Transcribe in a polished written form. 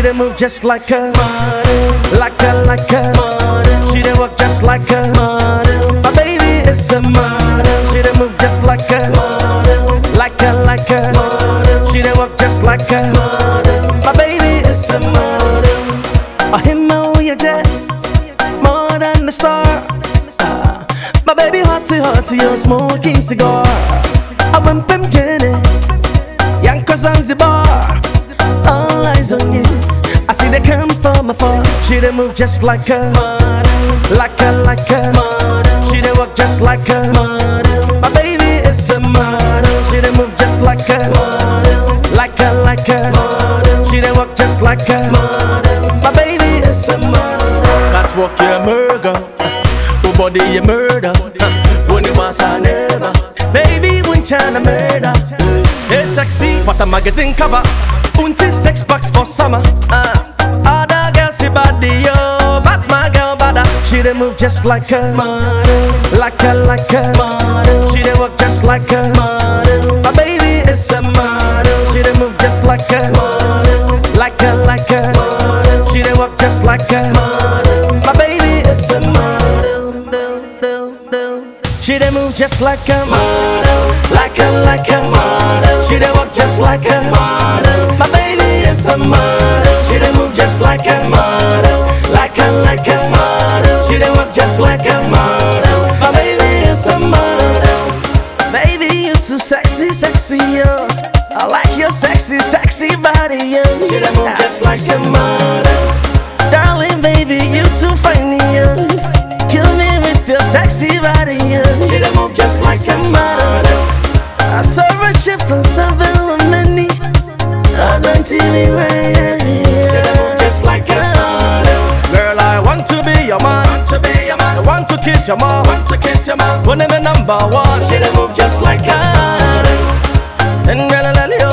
dey move just like a model, like a model. She dey walk just like a model. My baby is a model. She dey move just like a model, like a model. She dey walk just like a model. My baby is a model. I him know you dead more than the star. My baby hotty, you're smoking cigar. I went from Jenny, Yanko Zanzibar. All eyes on you. I see they come from afar. She dey move just like a model, like a model. She dey walk just like a model. My baby is a model. She dey move just like a model, like a model. She dey walk just like a model. My baby is a model. Catwalk you murder, oh body you murder. When you want a never, baby when China murder. Hey sexy, what a magazine cover. Unti 6 bucks for summer. Other girls see body yo, but my girl bada. She dey move just like a model, like a model. She dey walk just like a model. My baby is a model. She dey move just like a model, like a model. She dey walk just like a model. My baby is a model. She dey move just like a model, like a model. She dey walk just like a model. My baby is a model. She dey move just like a model, like a model. She dey walk just like a model. My baby is a model. Baby, you too sexy, yo. I like your sexy body, yo. She dey move just like a model. Darling, baby, you too fine, yo. Kill me with your sexy body, yo. She dey move just like a model. I saw her shift from something many. I don't see me right at me. She dey move just like a model. Girl, I want to be your man. I want to kiss your mom. One of the number one. She dey move just like a model. And girl, I love you.